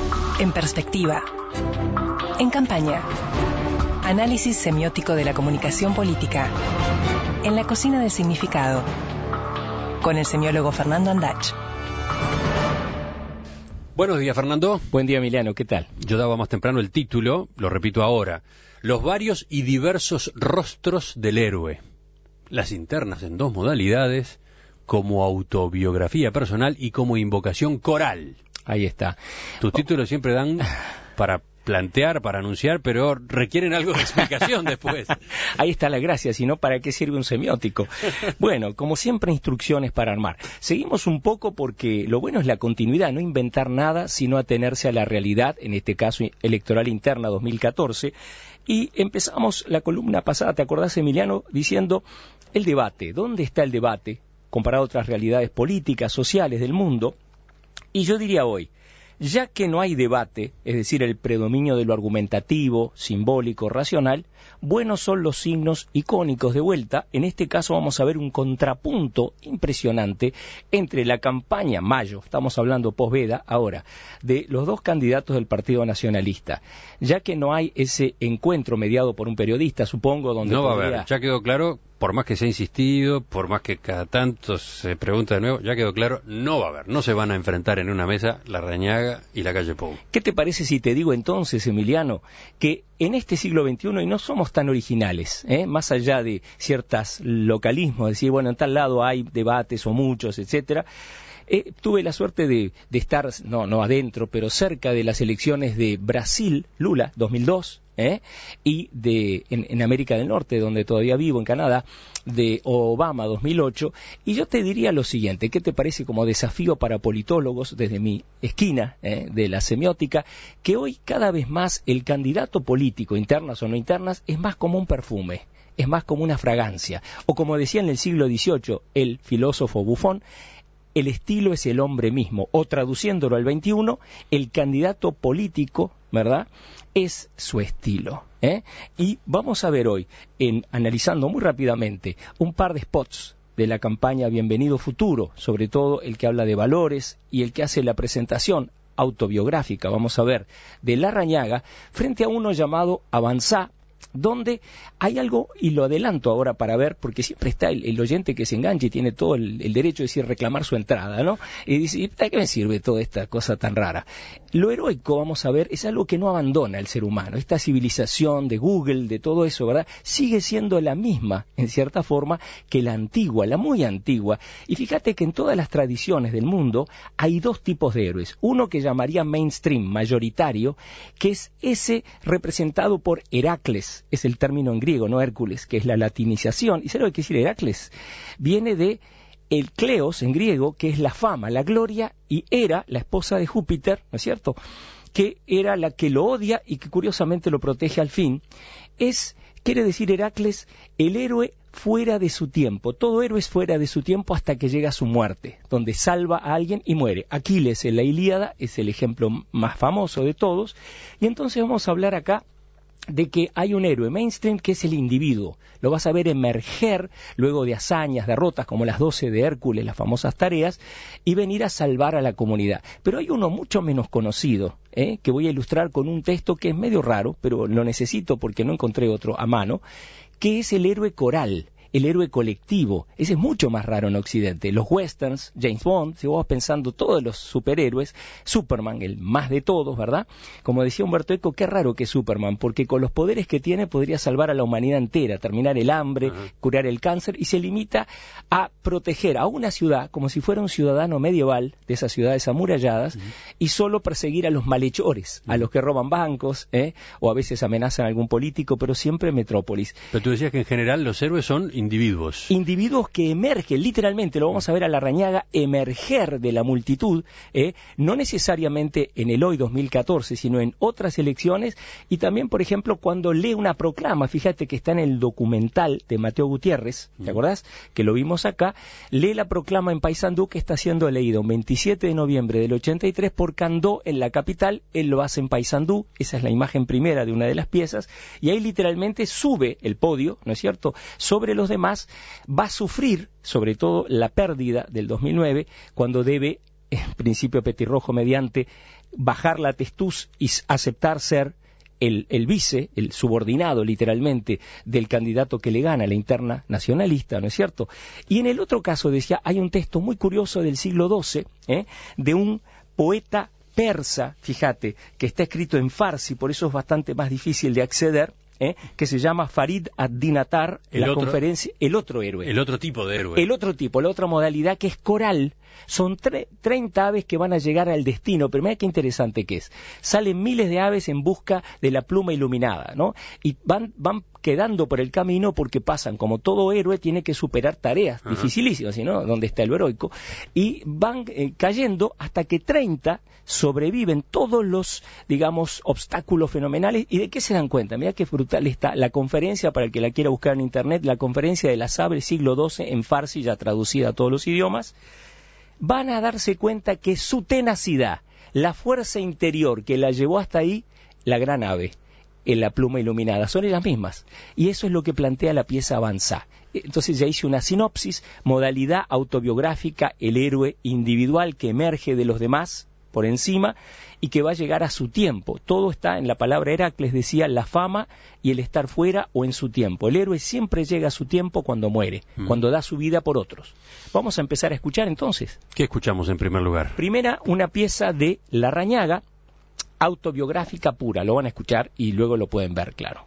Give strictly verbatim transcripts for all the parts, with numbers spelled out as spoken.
En perspectiva. En campaña. Análisis semiótico de la comunicación política. En la cocina del significado. Con el semiólogo Fernando Andach. Buenos días, Fernando. Buen día, Emiliano. ¿Qué tal? Yo daba más temprano el título, lo repito ahora. Los varios y diversos rostros del héroe. Las internas en dos modalidades, como autobiografía personal y como invocación coral. Ahí está. Tus títulos siempre dan para plantear, para anunciar, pero requieren algo de explicación después. Ahí está la gracia, si no, ¿para qué sirve un semiótico? Bueno, como siempre, instrucciones para armar. Seguimos un poco porque lo bueno es la continuidad, no inventar nada, sino atenerse a la realidad, en este caso electoral interna dos mil catorce, y empezamos la columna pasada, ¿te acordás, Emiliano?, diciendo el debate. ¿Dónde está el debate comparado a otras realidades políticas, sociales del mundo? Y yo diría hoy, ya que no hay debate, es decir, el predominio de lo argumentativo, simbólico, racional, buenos son los signos icónicos de vuelta. En este caso vamos a ver un contrapunto impresionante entre la campaña mayo, estamos hablando posveda ahora, de los dos candidatos del Partido Nacionalista. Ya que no hay ese encuentro mediado por un periodista, supongo, donde no va podría... a haber, ya quedó claro, por más que se ha insistido, por más que cada tanto se pregunta de nuevo, ya quedó claro, no va a haber, no se van a enfrentar en una mesa Larrañaga y la calle Pou. ¿Qué te parece si te digo entonces, Emiliano, que en este siglo veintiuno, y no somos tan originales, ¿eh? más allá de ciertos localismos, decir, bueno, en tal lado hay debates o muchos, etcétera, Eh, tuve la suerte de, de estar, no, no adentro, pero cerca de las elecciones de Brasil, Lula, dos mil dos, ¿eh? y de en, en América del Norte, donde todavía vivo, en Canadá, de Obama, dos mil ocho, y yo te diría lo siguiente, ¿qué te parece como desafío para politólogos desde mi esquina ¿eh? de la semiótica, que hoy cada vez más el candidato político, internas o no internas, es más como un perfume? Es más como una fragancia, o como decía en el siglo dieciocho el filósofo Buffon, el estilo es el hombre mismo, o traduciéndolo al veintiuno, el candidato político, ¿verdad?, es su estilo. ¿eh? Y vamos a ver hoy, en, analizando muy rápidamente, un par de spots de la campaña Bienvenido Futuro, sobre todo el que habla de valores y el que hace la presentación autobiográfica, vamos a ver, de Larrañaga, frente a uno llamado Avanzá, donde hay algo, y lo adelanto ahora para ver, porque siempre está el, el oyente que se engancha y tiene todo el, el derecho de decir reclamar su entrada, ¿no? Y dice, ¿para qué me sirve toda esta cosa tan rara? Lo heroico, vamos a ver, es algo que no abandona el ser humano. Esta civilización de Google, de todo eso, ¿verdad?, sigue siendo la misma, en cierta forma, que la antigua, la muy antigua. Y fíjate que en todas las tradiciones del mundo hay dos tipos de héroes. Uno que llamaría mainstream, mayoritario, que es ese representado por Heracles, es el término en griego, no Hércules, que es la latinización. ¿Y sabes lo que quiere decir Heracles? Viene de el Kleos en griego, que es la fama, la gloria, y Hera, la esposa de Júpiter, ¿no es cierto?, que era la que lo odia y que curiosamente lo protege al fin. Es, quiere decir Heracles, el héroe fuera de su tiempo. Todo héroe es fuera de su tiempo hasta que llega a su muerte, donde salva a alguien y muere. Aquiles en la Ilíada es el ejemplo más famoso de todos. Y entonces vamos a hablar acá de que hay un héroe mainstream que es el individuo. Lo vas a ver emerger luego de hazañas, derrotas como las doce de Hércules, las famosas tareas, y venir a salvar a la comunidad. Pero hay uno mucho menos conocido, ¿eh? que voy a ilustrar con un texto que es medio raro, pero lo necesito porque no encontré otro a mano, que es el héroe coral, el héroe colectivo. Ese es mucho más raro en Occidente. Los westerns, James Bond, si vos vas pensando todos los superhéroes, Superman, el más de todos, ¿verdad? Como decía Humberto Eco, qué raro que Superman, porque con los poderes que tiene podría salvar a la humanidad entera, terminar el hambre, uh-huh. curar el cáncer, y se limita a proteger a una ciudad como si fuera un ciudadano medieval de esas ciudades amuralladas, uh-huh. y solo perseguir a los malhechores, uh-huh. a los que roban bancos, ¿eh? o a veces amenazan a algún político, pero siempre metrópolis. Pero tú decías que en general los héroes son individuos. Individuos que emergen, literalmente, lo vamos a ver a Larrañaga, emerger de la multitud, ¿eh? no necesariamente en el hoy dos mil catorce, sino en otras elecciones, y también, por ejemplo, cuando lee una proclama, fíjate que está en el documental de Mateo Gutiérrez, ¿te acordás? Que lo vimos acá, lee la proclama en Paysandú, que está siendo leído el veintisiete de noviembre del ochenta y tres por Candó en la capital. Él lo hace en Paysandú, esa es la imagen primera de una de las piezas, y ahí literalmente sube el podio, ¿no es cierto?, sobre los demás, va a sufrir sobre todo la pérdida del dos mil nueve cuando debe en principio petirrojo, mediante bajar la testuz y aceptar ser el, el vice, el subordinado literalmente del candidato que le gana, la interna nacionalista, ¿no es cierto? Y en el otro caso decía, hay un texto muy curioso del siglo doce, ¿eh? de un poeta persa, fíjate, que está escrito en farsi, por eso es bastante más difícil de acceder, ¿eh? que se llama Farid ad-Din Attar, la otro, conferencia, el otro héroe. El otro tipo de héroe. El otro tipo, la otra modalidad que es coral. Son treinta aves que van a llegar al destino, pero mira qué interesante que es. Salen miles de aves en busca de la pluma iluminada, ¿no? Y van, van quedando por el camino porque pasan, como todo héroe, tiene que superar tareas uh-huh. dificilísimas, ¿no? Donde está el heroico. Y van eh, cayendo hasta que treinta sobreviven todos los, digamos, obstáculos fenomenales. ¿Y de qué se dan cuenta? Mira qué brutal está la conferencia, para el que la quiera buscar en internet, la conferencia de las aves siglo doce en farsi, ya traducida a todos los idiomas. Van a darse cuenta que su tenacidad, la fuerza interior que la llevó hasta ahí, la gran ave, en la pluma iluminada, son ellas mismas. Y eso es lo que plantea la pieza Avanzá. Entonces ya hice una sinopsis, modalidad autobiográfica, el héroe individual que emerge de los demás por encima y que va a llegar a su tiempo. Todo está en la palabra Heracles, decía, la fama y el estar fuera o en su tiempo. El héroe siempre llega a su tiempo cuando muere, mm. cuando da su vida por otros. Vamos a empezar a escuchar entonces. ¿Qué escuchamos en primer lugar? Primera, una pieza de Larrañaga, autobiográfica pura. Lo van a escuchar y luego lo pueden ver, claro.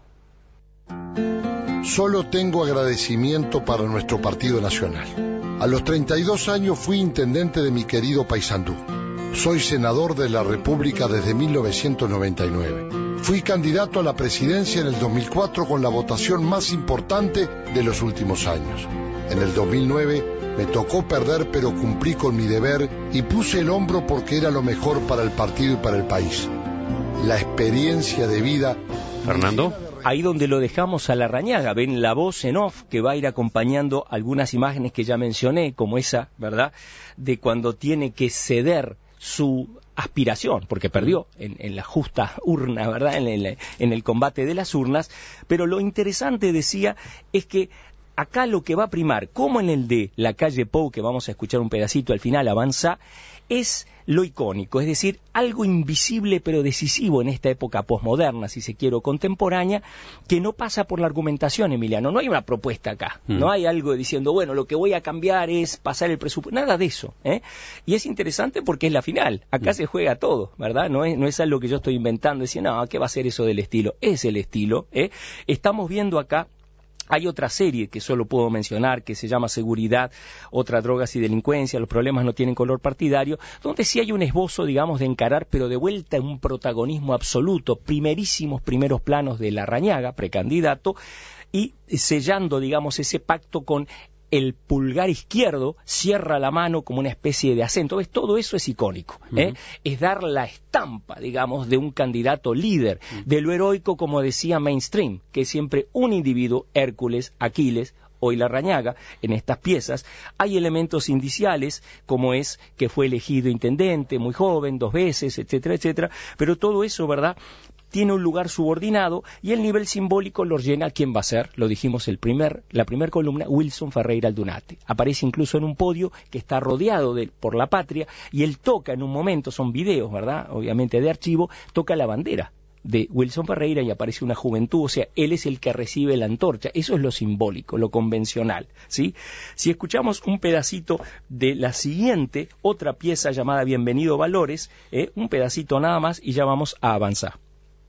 Solo tengo agradecimiento para nuestro Partido Nacional. A los treinta y dos años fui intendente de mi querido Paysandú. Soy senador de la República desde mil novecientos noventa y nueve. Fui candidato a la presidencia en el dos mil cuatro con la votación más importante de los últimos años. En el dos mil nueve me tocó perder, pero cumplí con mi deber y puse el hombro porque era lo mejor para el partido y para el país. La experiencia de vida... Fernando. Ahí donde lo dejamos a Larrañaga, ven la voz en off que va a ir acompañando algunas imágenes que ya mencioné, como esa, ¿verdad?, de cuando tiene que ceder su aspiración, porque perdió en, en la justa urna, ¿verdad?, en el, en el combate de las urnas. Pero lo interesante, decía, es que acá lo que va a primar, como en el de la calle Pou, que vamos a escuchar un pedacito al final, Avanza, es lo icónico, es decir, algo invisible pero decisivo en esta época posmoderna, si se quiere, o contemporánea, que no pasa por la argumentación, Emiliano. No hay una propuesta acá, mm. no hay algo diciendo, bueno, lo que voy a cambiar es pasar el presupuesto, nada de eso, ¿eh? Y es interesante porque es la final, acá mm. se juega todo, ¿verdad? No es, no es algo que yo estoy inventando, diciendo, no, ¿qué va a ser eso del estilo? Es el estilo, ¿eh? Estamos viendo acá. Hay otra serie que solo puedo mencionar, que se llama Seguridad, otra drogas y delincuencia, los problemas no tienen color partidario, donde sí hay un esbozo, digamos, de encarar, pero de vuelta en un protagonismo absoluto, primerísimos primeros planos de Larrañaga, precandidato, y sellando, digamos, ese pacto con el pulgar izquierdo, cierra la mano como una especie de acento. ¿Ves? Todo eso es icónico, ¿eh? Uh-huh. Es dar la estampa, digamos, de un candidato líder, uh-huh. de lo heroico, como decía Mainstream, que es siempre un individuo, Hércules, Aquiles, hoy Larrañaga, en estas piezas. Hay elementos indiciales, como es que fue elegido intendente, muy joven, dos veces, etcétera, etcétera, pero todo eso, ¿verdad?, tiene un lugar subordinado y el nivel simbólico lo llena, ¿quién va a ser? Lo dijimos el primer, la primera columna, Wilson Ferreira Aldunate. Aparece incluso en un podio que está rodeado de, por la patria, y él toca en un momento, son videos, ¿verdad?, obviamente de archivo, toca la bandera de Wilson Ferreira y aparece una juventud, o sea, él es el que recibe la antorcha. Eso es lo simbólico, lo convencional, ¿sí? Si escuchamos un pedacito de la siguiente, otra pieza llamada Bienvenido Valores, ¿eh? un pedacito nada más y ya vamos a avanzar.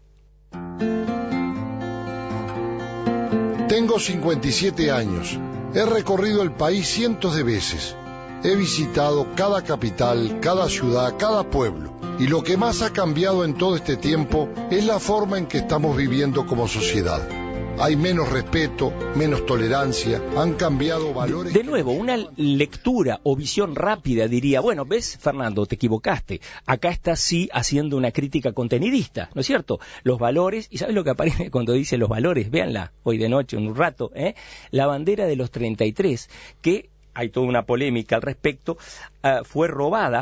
Tengo cincuenta y siete años. He recorrido el país cientos de veces. He visitado cada capital, cada ciudad, cada pueblo. Y lo que más ha cambiado en todo este tiempo es la forma en que estamos viviendo como sociedad. Hay menos respeto, menos tolerancia, han cambiado valores... De, de nuevo, una lectura o visión rápida diría, bueno, ves, Fernando, te equivocaste. Acá estás sí haciendo una crítica contenidista, ¿no es cierto? Los valores, y ¿sabes lo que aparece cuando dice los valores? Véanla, hoy de noche, en un rato, ¿eh? La bandera de los treinta y tres, que hay toda una polémica al respecto, uh, fue robada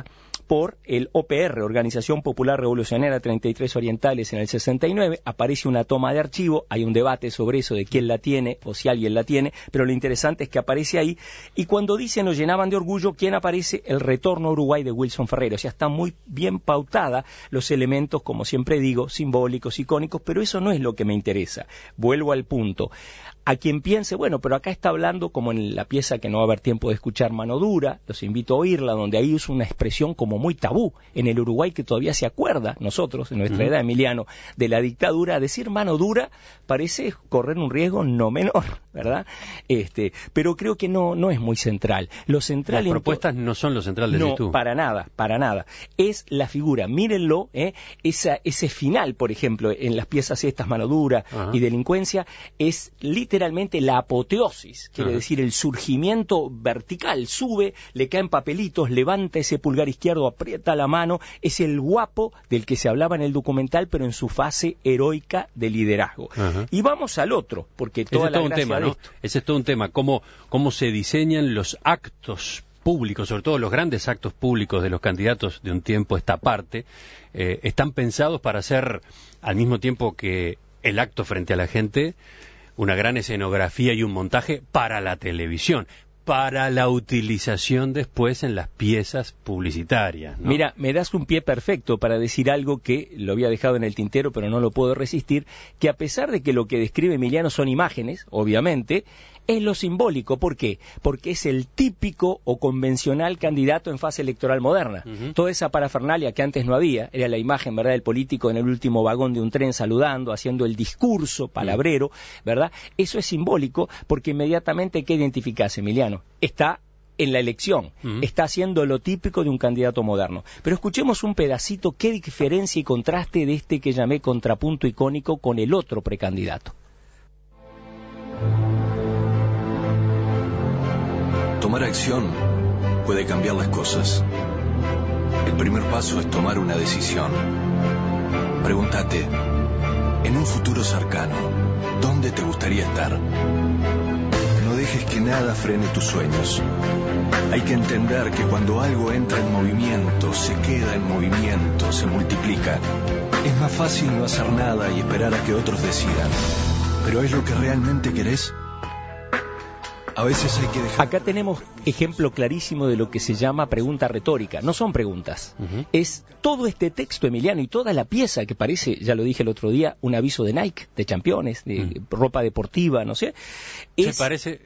por el O P R, Organización Popular Revolucionaria treinta y tres Orientales, en el sesenta y nueve, aparece una toma de archivo, hay un debate sobre eso de quién la tiene o si alguien la tiene, pero lo interesante es que aparece ahí, y cuando dicen nos llenaban de orgullo, ¿quién aparece? El retorno a Uruguay de Wilson Ferreira. O sea, está muy bien pautada los elementos, como siempre digo, simbólicos, icónicos, pero eso no es lo que me interesa. Vuelvo al punto. A quien piense, bueno, pero acá está hablando, como en la pieza que no va a haber tiempo de escuchar, Mano Dura, los invito a oírla, donde ahí usa una expresión como muy tabú en el Uruguay, que todavía se acuerda, nosotros, en nuestra mm. edad, Emiliano, de la dictadura. Decir mano dura parece correr un riesgo no menor, ¿verdad? Este, pero creo que no, no es muy central. Lo central Las propuestas no son lo central de No, tú. para nada, para nada. Es la figura, mírenlo, ¿eh? Esa, ese final, por ejemplo, en las piezas estas, Mano Dura Ajá. y Delincuencia, es literalmente la apoteosis, quiere Ajá. decir el surgimiento vertical, sube, le caen papelitos, levanta ese pulgar izquierdo, aprieta la mano, es el guapo del que se hablaba en el documental, pero en su fase heroica de liderazgo. Ajá. Y vamos al otro, porque toda Ese la es todo un tema, ¿no? Ese es todo un tema, cómo, cómo se diseñan los actos públicos, sobre todo los grandes actos públicos de los candidatos de un tiempo a esta parte, eh, están pensados para hacer, al mismo tiempo que el acto frente a la gente, una gran escenografía y un montaje para la televisión, para la utilización después en las piezas publicitarias, ¿no? Mira, me das un pie perfecto para decir algo que lo había dejado en el tintero, pero no lo puedo resistir, que a pesar de que lo que describe Emiliano son imágenes, obviamente, es lo simbólico. ¿Por qué? Porque es el típico o convencional candidato en fase electoral moderna. Uh-huh. Toda esa parafernalia que antes no había, era la imagen, ¿verdad?, del político en el último vagón de un tren saludando, haciendo el discurso palabrero, ¿verdad? Eso es simbólico porque inmediatamente, ¿qué identificás, Emiliano? Está en la elección, uh-huh. está haciendo lo típico de un candidato moderno. Pero escuchemos un pedacito, qué diferencia y contraste de este que llamé contrapunto icónico con el otro precandidato. Tomar acción puede cambiar las cosas. El primer paso es tomar una decisión. Pregúntate, en un futuro cercano, ¿dónde te gustaría estar? No dejes que nada frene tus sueños. Hay que entender que cuando algo entra en movimiento, se queda en movimiento, se multiplica. Es más fácil no hacer nada y esperar a que otros decidan. ¿Pero es lo que realmente querés? A veces hay que dejar... Acá tenemos ejemplo clarísimo de lo que se llama pregunta retórica. No son preguntas. Uh-huh. Es todo este texto, Emiliano, y toda la pieza que parece, ya lo dije el otro día, un aviso de Nike, de Championes, de uh-huh. ropa deportiva, no sé. Se es... parece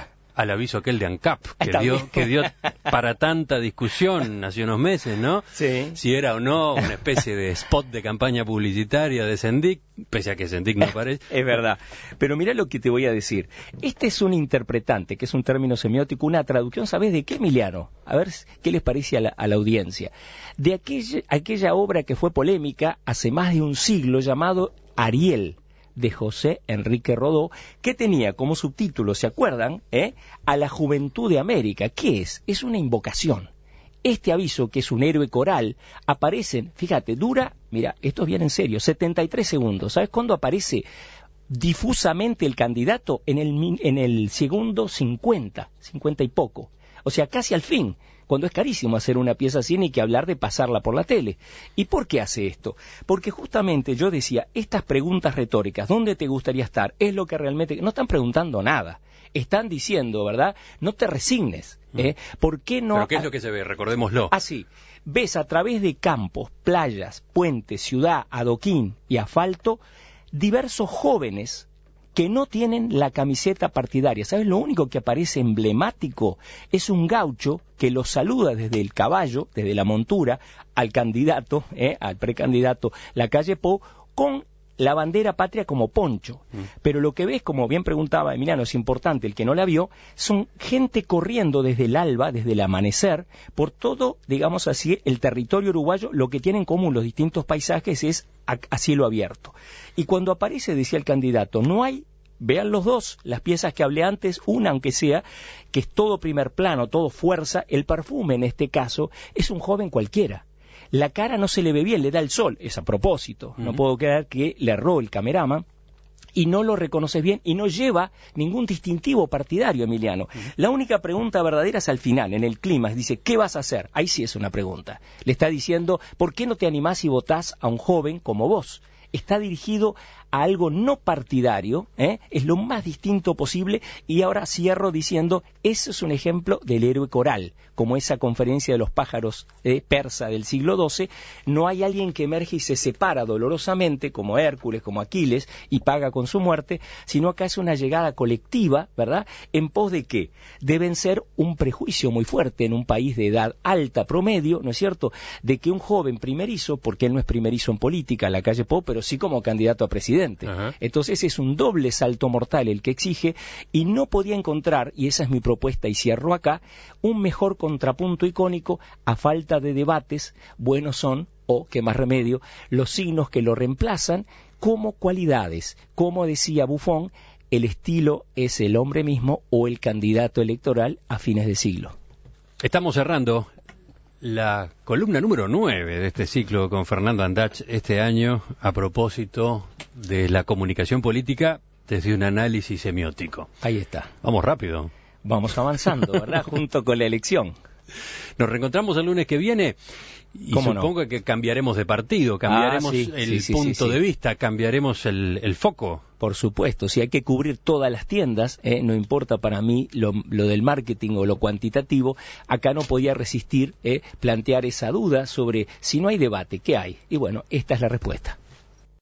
al aviso aquel de ANCAP, que dio, que dio para tanta discusión hace unos meses, ¿no? Sí. Si era o no una especie de spot de campaña publicitaria de Sendic, pese a que Sendic no parece. Es verdad. Pero mira lo que te voy a decir. Este es un interpretante, que es un término semiótico, una traducción, ¿sabes de qué, Emiliano? A ver qué les parece a la, a la audiencia. De aquella, aquella obra que fue polémica hace más de un siglo, llamado Ariel, de José Enrique Rodó, que tenía como subtítulo, ¿se acuerdan?, ¿Eh? A la juventud de América. ¿Qué es? Es una invocación. Este aviso, que es un héroe coral, aparece, fíjate, dura, mira, esto es bien en serio, setenta y tres segundos. ¿Sabes cuándo aparece difusamente el candidato? En el, en el segundo cincuenta, cincuenta y poco. O sea, casi al fin, cuando es carísimo hacer una pieza así, ni que hablar de pasarla por la tele. ¿Y por qué hace esto? Porque justamente yo decía, estas preguntas retóricas, ¿dónde te gustaría estar? Es lo que realmente... No están preguntando nada. Están diciendo, ¿verdad? No te resignes. ¿eh? ¿Por qué no...? ¿Pero qué es lo que se ve? Recordémoslo. Así, ves a través de campos, playas, puentes, ciudad, adoquín y asfalto, diversos jóvenes que no tienen la camiseta partidaria. ¿Sabes? Lo único que aparece emblemático es un gaucho que los saluda desde el caballo, desde la montura, al candidato, ¿eh? al precandidato Lacalle Pou, con la bandera patria como poncho. Mm. Pero lo que ves, como bien preguntaba Emiliano, es importante, el que no la vio, son gente corriendo desde el alba, desde el amanecer, por todo, digamos así, el territorio uruguayo. Lo que tienen en común los distintos paisajes es a, a cielo abierto. Y cuando aparece, decía el candidato, no hay, vean los dos, las piezas que hablé antes, una aunque sea, que es todo primer plano, todo fuerza, el perfume en este caso es un joven cualquiera. La cara no se le ve bien, le da el sol, es a propósito. Uh-huh. No puedo creer que le erró el cameraman. y no lo reconoces bien y no lleva ningún distintivo partidario, Emiliano. Uh-huh. La única pregunta verdadera es al final, en el clímax, dice, ¿qué vas a hacer? Ahí sí es una pregunta. Le está diciendo, ¿por qué no te animás y votás a un joven como vos? Está dirigido a algo no partidario, ¿eh? Es lo más distinto posible, y ahora cierro diciendo, eso es un ejemplo del héroe coral, como esa conferencia de los pájaros eh, persa del siglo doce, no hay alguien que emerge y se separa dolorosamente, como Hércules, como Aquiles, y paga con su muerte, sino acá es una llegada colectiva, ¿verdad?, en pos de que deben ser un prejuicio muy fuerte en un país de edad alta promedio, ¿no es cierto?, de que un joven primerizo, porque él no es primerizo en política, en la calle Pou, pero sí como candidato a presidente. Ajá. Entonces es un doble salto mortal el que exige, y no podía encontrar, y esa es mi propuesta y cierro acá, un mejor contrapunto icónico a falta de debates. Buenos son, o qué más remedio, los signos que lo reemplazan como cualidades. Como decía Buffon, el estilo es el hombre mismo o el candidato electoral a fines de siglo. Estamos cerrando la columna número nueve de este ciclo con Fernando Andach este año, a propósito de la comunicación política desde un análisis semiótico. Ahí está. Vamos rápido. Vamos avanzando, ¿verdad? Junto con la elección. Nos reencontramos el lunes que viene y supongo no? que cambiaremos de partido, cambiaremos ah, sí, el sí, sí, punto sí, sí. de vista, cambiaremos el, el foco. Por supuesto, si hay que cubrir todas las tiendas, eh, no importa para mí lo, lo del marketing o lo cuantitativo, acá no podía resistir eh, plantear esa duda sobre si no hay debate, ¿qué hay? Y bueno, esta es la respuesta.